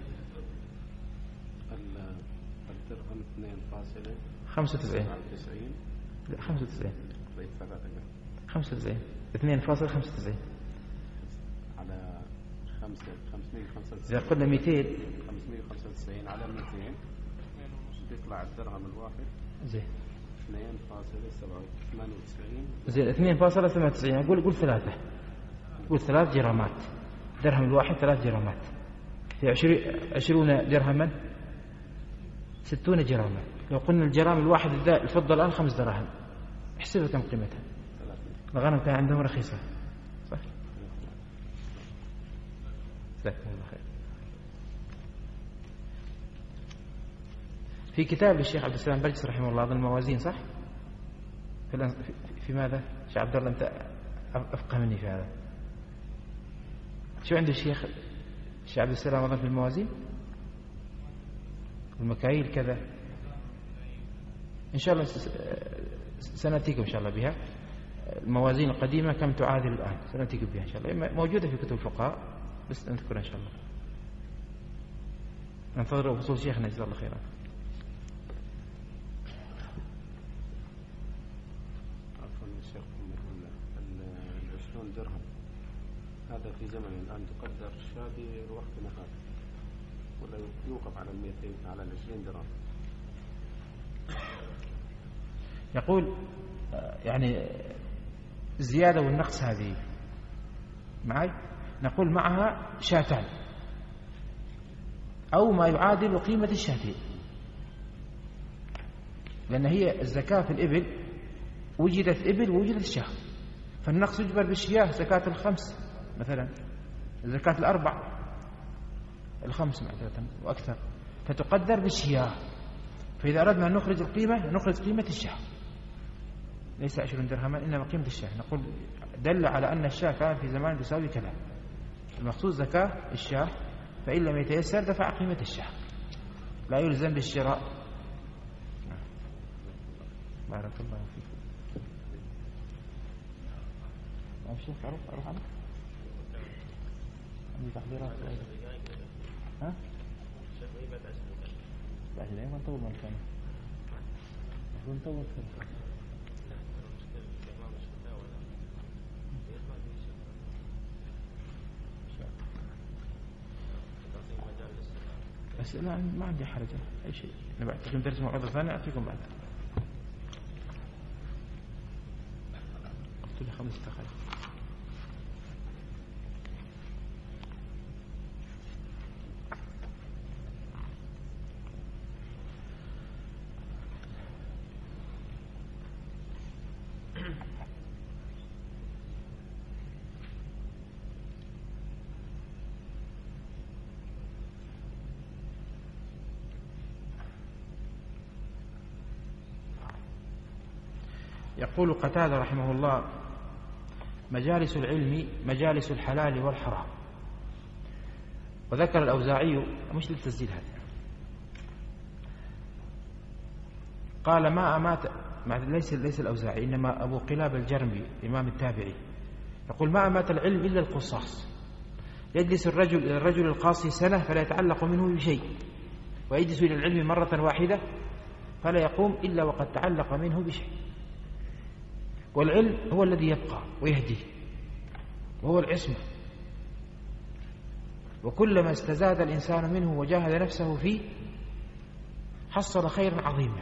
الدرهم اثنين فاصلة خمسة وتسعين. لا خمسة وتسعين. خمسة وتسعين. اثنين فاصلة خمسة وتسعين. على خمسة خمسمائة وخمسة وتسعين. إذا قلنا مئتين. خمسمائة وخمسة وتسعين على مئتين يطلع الدرهم الواحد. زين. اثنين فاصلة سبعة ثمانية وتسعين. زين اثنين فاصلة ثمانية وتسعين. أقول قول ثلاثة. قول ثلاث جرامات. درهم الواحد ثلاث جرامات. في عشرين عشرون درهما ستون جراما. لو قلنا الجرام الواحد الفضة الآن خمس دراهم احسبها كم قيمتها. الغنم كان عندهم رخيصة صح. جزاكم الله خير. في كتاب للشيخ عبد السلام برجس رحمه الله الموازين صح. في, في ماذا شيخ عبد الله أنت أفقه مني في هذا. شو عنده الشيخ الشيخ عبد السلام أظن في الموازين والمكاييل كذا. إن شاء الله سنأتيكم إن شاء الله بها. الموازين القديمة كم تعادل الآن سنأتيكم بها إن شاء الله. موجودة في كتب الفقهاء بس نذكرها إن شاء الله. ننتظر وصول شيخنا جزاه الله خيرا. عفوا الشيخ العشرون درهم هذا في زمن الآن تقدر شادي وقتنا هذا ولا يوقف على المئتين على العشرين درهم؟ يقول يعني الزيادة والنقص هذه معي نقول معها شاتان أو ما يعادل قيمة الشاتين. لأن هي الزكاة في الإبل وجدت إبل ووجدت شاه فالنقص يجبر بالشياه. زكاة الخمس مثلا زكاة الأربع الخمس مثلا وأكثر فتقدر بالشياه. فإذا أردنا أن نخرج القيمة نخرج قيمة الشاه ليس عشرون درهما إنما قيمة الشاه. نقول دل على أن الشاه كان في زمان تساوي كذا المقصود زكاة الشاة، فإن لم يتيسر دفع قيمة الشاة، لا يلزم بالشراء. بارك الله فيك. أمشي أروح أروح أنا عندي تحضيرات. ها؟ بعد لا ما نطول ما كان نطول كذا. بس لا ما عندي حرج أي شيء. أنا بعطيكم درس موعظة ثانية أعطيكم بعد. قلت لي خمس دقائق. يقول قتادة رحمه الله: مجالس العلم مجالس الحلال والحرام. وذكر الأوزاعي، مش للتسجيل هذا، قال ما أمات، ليس ليس الأوزاعي إنما أبو قلاب الجرمي الإمام التابعي، يقول: ما أمات العلم إلا القصاص. يجلس الرجل إلى الرجل القاصي سنة فلا يتعلق منه بشيء، ويجلس إلى العلم مرة واحدة فلا يقوم إلا وقد تعلق منه بشيء. والعلم هو الذي يبقى ويهدي، وهو العصمة. وكلما استزاد الإنسان منه وجاهد نفسه فيه حصل خيرا عظيما.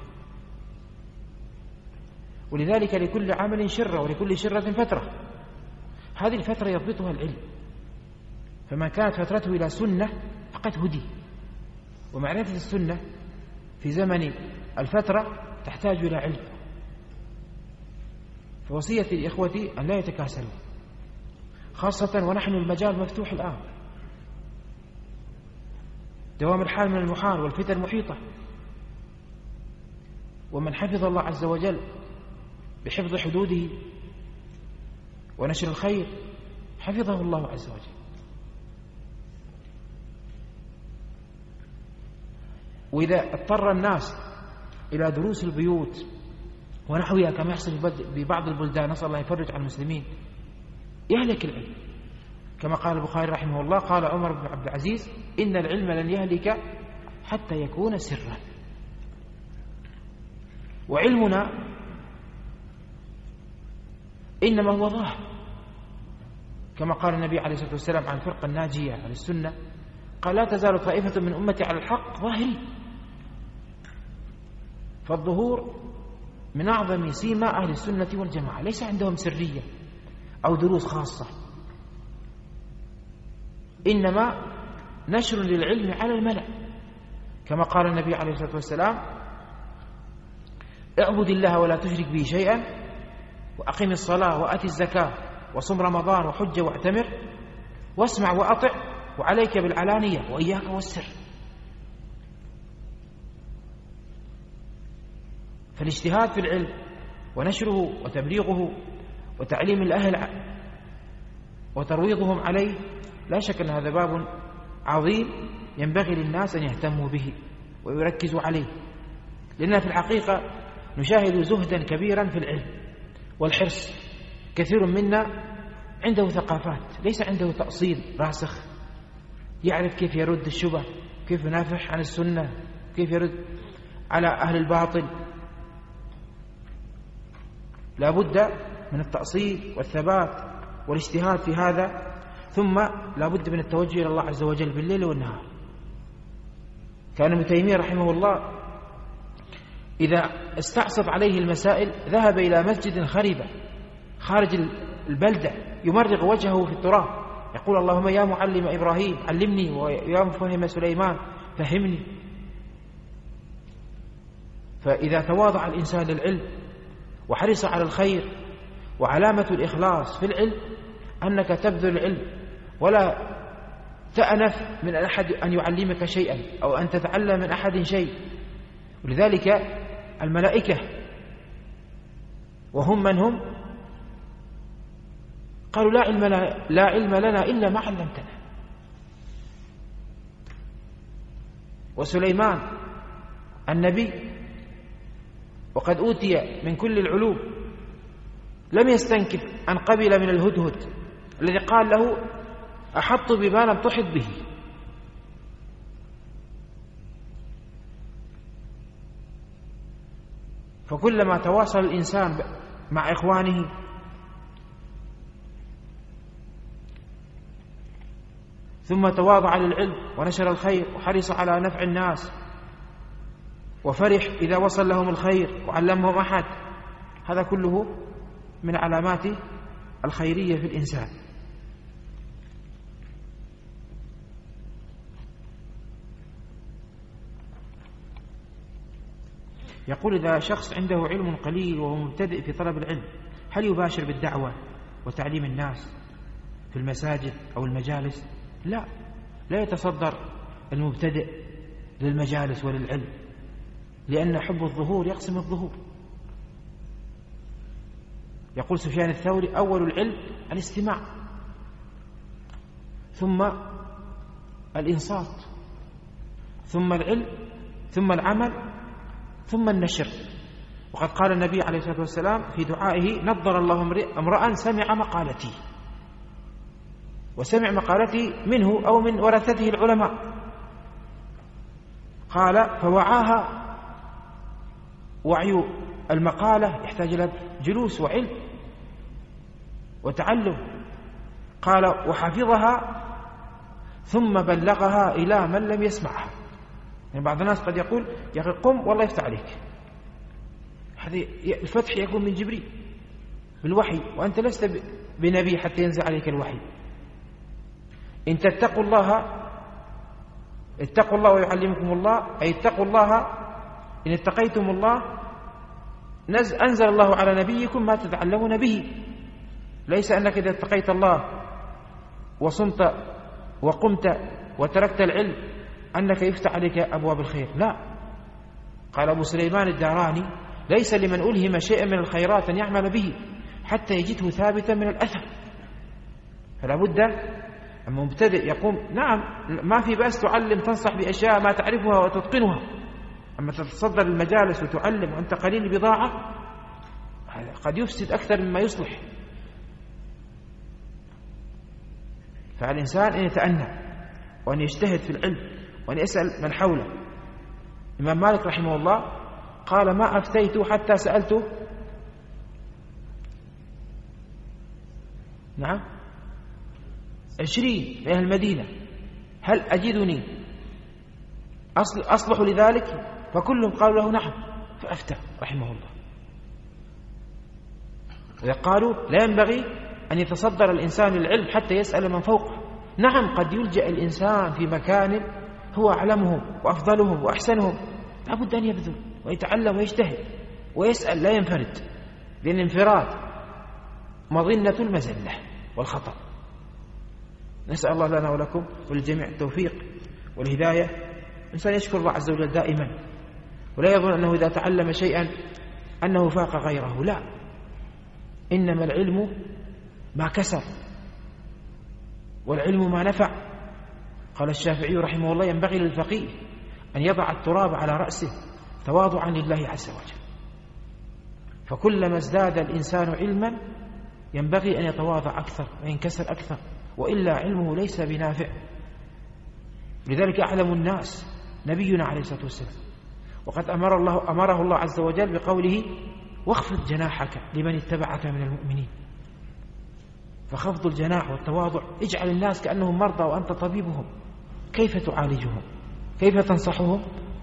ولذلك لكل عمل شرة ولكل شرة فترة، هذه الفترة يضبطها العلم. فما كانت فترته إلى سنة فقد هدي. ومعرفة السنة في زمن الفترة تحتاج إلى علم. فوصية الإخوة أن لا يتكاسلوا، خاصة ونحن المجال مفتوح الآن، دوام الحال من المحال والفتن محيطة. ومن حفظ الله عز وجل بحفظ حدوده ونشر الخير حفظه الله عز وجل. وإذا اضطر الناس إلى دروس البيوت ونحوها كما يحصل ببعض البلدان، نسأل الله يفرج على المسلمين، يهلك العلم. كما قال البخاري رحمه الله: قال عمر بن عبد العزيز: إن العلم لن يهلك حتى يكون سرا. وعلمنا إنما هو ظاهر، كما قال النبي عليه الصلاة والسلام عن الفرقة الناجية على السنة، قال: لا تزال طائفة من أمتي على الحق ظاهرين. فالظهور من أعظم سيما أهل السنة والجماعة، ليس عندهم سرية أو دروس خاصة، إنما نشر للعلم على الملأ، كما قال النبي عليه الصلاة والسلام: اعبد الله ولا تشرك به شيئا، وأقم الصلاة وأتي الزكاة وصم رمضان وحج واعتمر، واسمع وأطع، وعليك بالعلانية وإياك والسر. فالاجتهاد في العلم ونشره وتبليغه وتعليم الأهل وترويضهم عليه لا شك أن هذا باب عظيم ينبغي للناس أن يهتموا به ويركزوا عليه. لأننا في الحقيقة نشاهد زهدا كبيرا في العلم والحرص. كثير منا عنده ثقافات ليس عنده تأصيل راسخ، يعرف كيف يرد الشبه، كيف ينافح عن السنة، كيف يرد على أهل الباطل. لا بد من التأصيل والثبات والاجتهاد في هذا، ثم لا بد من التوجه إلى الله عز وجل بالليل والنهار. كان ابن تيمية رحمه الله إذا استعصب عليه المسائل ذهب إلى مسجد خريبة خارج البلدة يمرغ وجهه في التراب، يقول: اللهم يا معلم إبراهيم علمني، ويا مفهم سليمان فهمني. فإذا تواضع الإنسان للعلم وحرص على الخير، وعلامة الإخلاص في العلم أنك تبذل العلم ولا تأنف من أحد أن يعلمك شيئا أو أن تتعلم من أحد شيء. ولذلك الملائكة وهم من هم قالوا: لا علم, لا علم لنا إلا ما علمتنا. وسليمان النبي وقد أوتي من كل العلوم لم يستنكف أن قبل من الهدهد الذي قال له أحط بما لم تحط به. فكلما تواصل الإنسان مع إخوانه ثم تواضع للعلم ونشر الخير وحرص على نفع الناس وفرح إذا وصل لهم الخير وعلمهم أحد، هذا كله من علامات الخيرية في الإنسان. يقول إذا شخص عنده علم قليل وهو مبتدئ في طلب العلم هل يباشر بالدعوة وتعليم الناس في المساجد أو المجالس؟ لا، لا يتصدر المبتدئ للمجالس وللعلم، لأن حب الظهور يقسم الظهور. يقول سفيان الثوري أول العلم الاستماع، ثم الإنصات، ثم العلم، ثم العمل، ثم النشر. وقد قال النبي عليه الصلاة والسلام في دعائه نضر الله امرأ سمع مقالتي، وسمع مقالتي منه أو من ورثته العلماء. قال فوعاها، وعي المقالة يحتاج إلى جلوس وعلم وتعلم. قال وحفظها ثم بلغها إلى من لم يسمعها. يعني بعض الناس قد يقول يا أخي قم والله يفتح عليك، هذه الفتح يكون من جبريل بالوحي، وأنت لست بنبي حتى ينزل عليك الوحي. إن تتقوا الله اتقوا الله ويعلمكم الله، أي اتقوا الله إن اتقيتم الله أنزل الله على نبيكم ما تتعلمون به. ليس أنك إذا اتقيت الله وصمت وقمت وتركت العلم أنك يفتح عليك أبواب الخير، لا. قال أبو سليمان الداراني ليس لمن ألهم شيئا من الخيرات أن يعمل به حتى يجده ثابتا من الأثر. فلا بد أما مبتدئ يقوم، نعم ما في بأس تعلم تنصح بأشياء ما تعرفها وتتقنها، أما تتصدر المجالس وتعلم وأنت قليل بضاعة قد يفسد أكثر مما يصلح. فالإنسان أن يتأنى وأن يجتهد في العلم وأن يسأل من حوله. الإمام مالك رحمه الله قال ما أفتيت حتى سألته نعم عشرين في أهل المدينة هل أجدني أصلح لذلك؟ فكلهم قالوا له نعم، فأفتى رحمه الله. وقالوا لا ينبغي أن يتصدر الإنسان للعلم حتى يسأل من فوقه. نعم قد يلجأ الإنسان في مكان هو أعلمهم وأفضلهم وأحسنهم، لا بد أن يبذل ويتعلم ويجتهد ويسأل، لا ينفرد، لأن الانفراد مظنة المزلة والخطأ. نسأل الله لنا ولكم وللجميع التوفيق والهداية. الإنسان يشكر الله عز وجل دائما، ولا يظن أنه إذا تعلم شيئا أنه فاق غيره، لا، إنما العلم ما كسر والعلم ما نفع. قال الشافعي رحمه الله ينبغي للفقيه أن يضع التراب على رأسه تواضعا لله عز وجل. فكلما ازداد الإنسان علما ينبغي أن يتواضع أكثر وينكسر أكثر، وإلا علمه ليس بنافع. لذلك أعلم الناس نبينا عليه الصلاة والسلام، وقد أمر الله أمره الله عز وجل بقوله واخفض جناحك لمن اتبعك من المؤمنين. فخفض الجناح والتواضع اجعل الناس كأنهم مرضى وأنت طبيبهم، كيف تعالجهم؟ كيف تنصحهم؟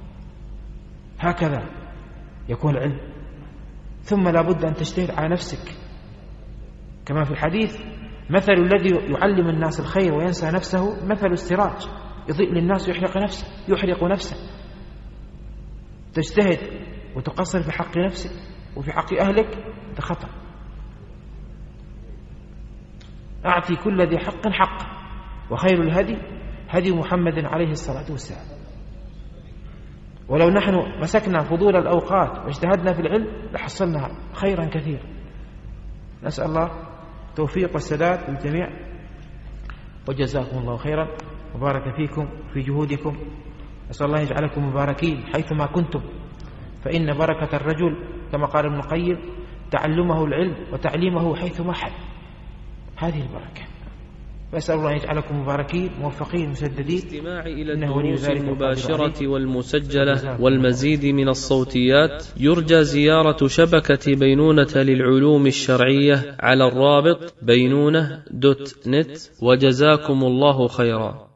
هكذا يكون العلم. ثم لا بد أن تجتهد على نفسك، كما في الحديث مثل الذي يعلم الناس الخير وينسى نفسه مثل السراج يضيء للناس ويحرق نفسه يحرق نفسه. تجتهد وتقصر في حق نفسك وفي حق أهلك، ده خطأ. أعطي كل ذي حق حق، وخير الهدي هدي محمد عليه الصلاة والسلام. ولو نحن مسكنا فضول الأوقات واجتهدنا في العلم لحصلنا خيرا كثيرا. نسأل الله التوفيق والسداد للجميع، وجزاكم الله خيرا وبارك فيكم في جهودكم، أسأل الله يجعلكم مباركين حيثما كنتم، فإن بركة الرجل كما قال ابن القيم تعلمه العلم وتعليمه حيثما حل، هذه البركة. فأسأل الله يجعلكم مباركين موفقين مسددين. استماع إلى الدروس المباشرة والمسجلة والمزيد من الصوتيات يرجى زيارة شبكة بينونة للعلوم الشرعية على الرابط بينونة دوت نت، وجزاكم الله خيرا.